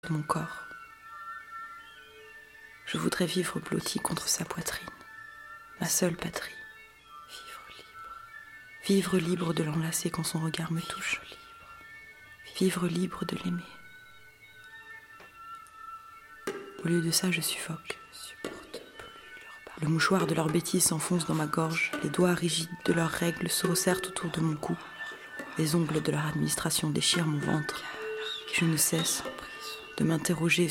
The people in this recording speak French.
de mon corps. Je voudrais vivre blotti contre sa poitrine, ma seule patrie. Vivre libre de l'enlacer quand son regard me touche. Vivre libre de l'aimer. Au lieu de ça, je suffoque. Le mouchoir de leur bêtise s'enfonce dans ma gorge, les doigts rigides de leurs règles se resserrent autour de mon cou, les ongles de leur administration déchirent mon ventre, et je ne cesse de m'interroger